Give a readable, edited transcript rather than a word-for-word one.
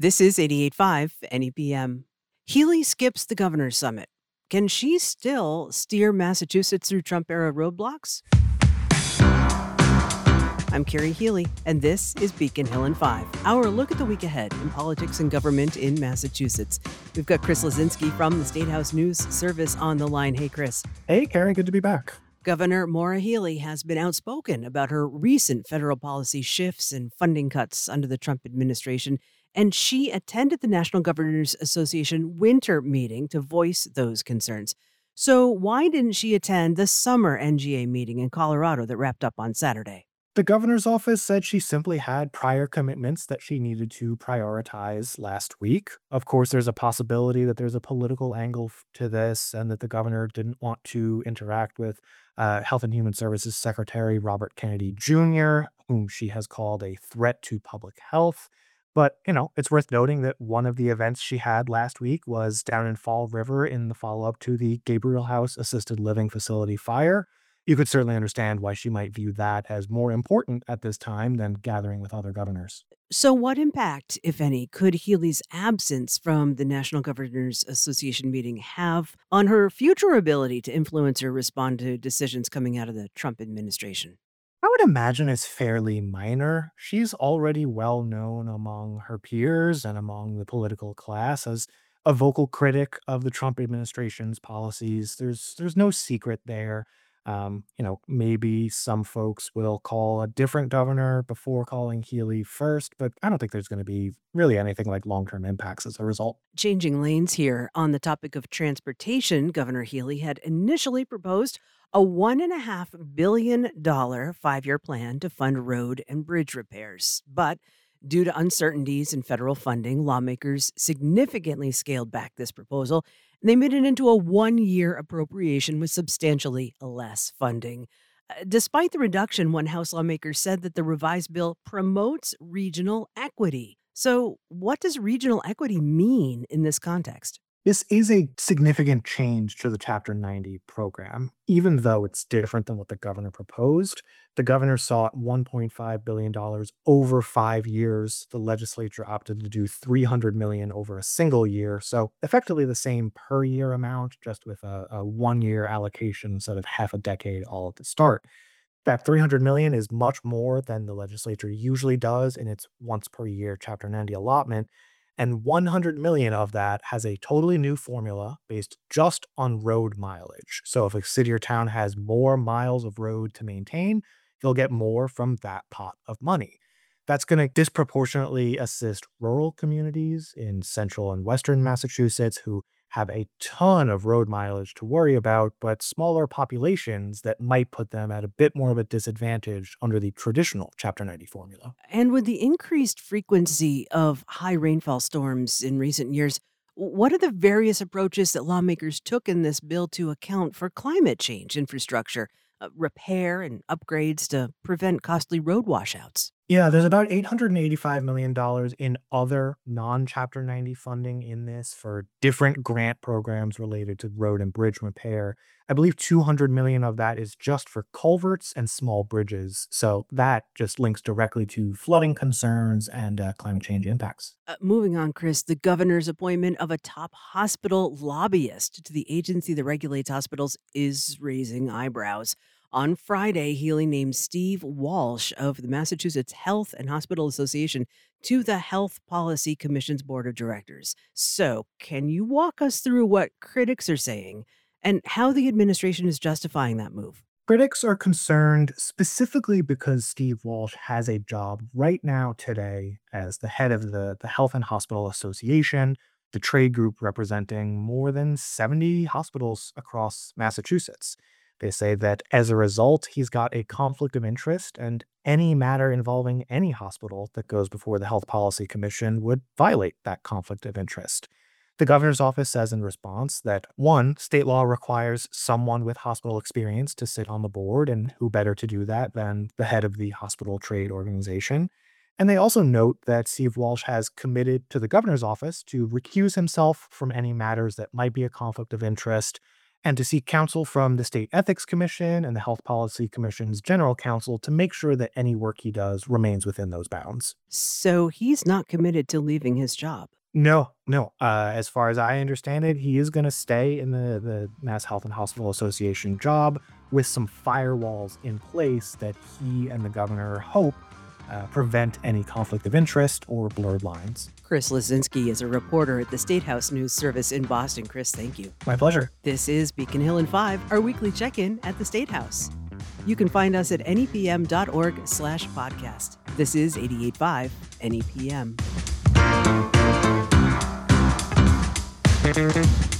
This is 88.5 NEPM. Healy skips the governor's summit. Can she still steer Massachusetts through Trump-era roadblocks? I'm Carrie Healy, and this is Beacon Hill in 5, our look at the week ahead in politics and government in Massachusetts. We've got Chris Lazinski from the State House News Service on the line. Hey, Chris. Hey, Carrie, good to be back. Governor Maura Healey has been outspoken about her recent federal policy shifts and funding cuts under the Trump administration, and she attended the National Governors Association winter meeting to voice those concerns. So why didn't she attend the summer NGA meeting in Colorado that wrapped up on Saturday? The governor's office said she simply had prior commitments that she needed to prioritize last week. Of course, there's a possibility that there's a political angle to this and that the governor didn't want to interact with Health and Human Services Secretary Robert Kennedy Jr., whom she has called a threat to public health. But, it's worth noting that one of the events she had last week was down in Fall River in the follow-up to the Gabriel House Assisted Living Facility fire. You could certainly understand why she might view that as more important at this time than gathering with other governors. So what impact, if any, could Healey's absence from the National Governors Association meeting have on her future ability to influence or respond to decisions coming out of the Trump administration? I would imagine it's fairly minor. She's already well known among her peers and among the political class as a vocal critic of the Trump administration's policies. There's no secret there. Maybe some folks will call a different governor before calling Healey first, but I don't think there's going to be really anything like long-term impacts as a result. Changing lanes here on the topic of transportation, Governor Healey had initially proposed a $1.5 billion 5-year plan to fund road and bridge repairs. But due to uncertainties in federal funding, lawmakers significantly scaled back this proposal. And they made it into a 1-year appropriation with substantially less funding. Despite the reduction, one House lawmaker said that the revised bill promotes regional equity. So, what does regional equity mean in this context? This is a significant change to the Chapter 90 program. Even though it's different than what the governor proposed, the governor sought $1.5 billion over 5 years. The legislature opted to do $300 million over a single year. So effectively the same per year amount, just with a 1-year allocation instead of half a decade all at the start. That $300 million is much more than the legislature usually does in its once per year Chapter 90 allotment. And $100 million of that has a totally new formula based just on road mileage. So if a city or town has more miles of road to maintain, they'll get more from that pot of money. That's going to disproportionately assist rural communities in central and western Massachusetts who have a ton of road mileage to worry about, but smaller populations that might put them at a bit more of a disadvantage under the traditional Chapter 90 formula. And with the increased frequency of high rainfall storms in recent years, what are the various approaches that lawmakers took in this bill to account for climate change infrastructure, repair, and upgrades to prevent costly road washouts? Yeah, there's about $885 million in other non-Chapter 90 funding in this for different grant programs related to road and bridge repair. I believe $200 million of that is just for culverts and small bridges. So that just links directly to flooding concerns and climate change impacts. Moving on, Chris, the governor's appointment of a top hospital lobbyist to the agency that regulates hospitals is raising eyebrows. On Friday, Healey named Steve Walsh of the Massachusetts Health and Hospital Association to the Health Policy Commission's board of directors. So, can you walk us through what critics are saying and how the administration is justifying that move? Critics are concerned specifically because Steve Walsh has a job right now today as the head of the Health and Hospital Association, the trade group representing more than 70 hospitals across Massachusetts. They say that as a result, he's got a conflict of interest, and any matter involving any hospital that goes before the Health Policy Commission would violate that conflict of interest. The governor's office says in response that, one, state law requires someone with hospital experience to sit on the board, and who better to do that than the head of the hospital trade organization. And they also note that Steve Walsh has committed to the governor's office to recuse himself from any matters that might be a conflict of interest, and to seek counsel from the State Ethics Commission and the Health Policy Commission's general counsel to make sure that any work he does remains within those bounds. So he's not committed to leaving his job. No, no. As far as I understand it, he is going to stay in the Mass Health and Hospital Association job with some firewalls in place that he and the governor hope prevent any conflict of interest or blurred lines. Chris Lazinski is a reporter at the State House News Service in Boston. Chris, thank you. My pleasure. This is Beacon Hill in 5, our weekly check-in at the State House. You can find us at nepm.org/podcast. This is 88.5 NEPM.